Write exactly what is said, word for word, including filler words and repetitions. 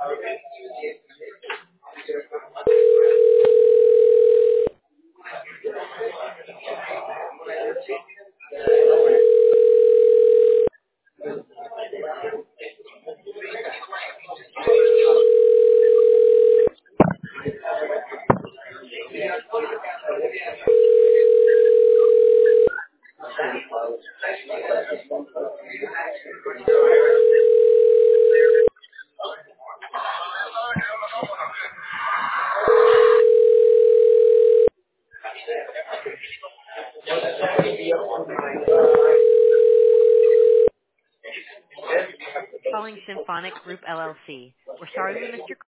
Calling Symphonic Group L L C. We're sorry we missed your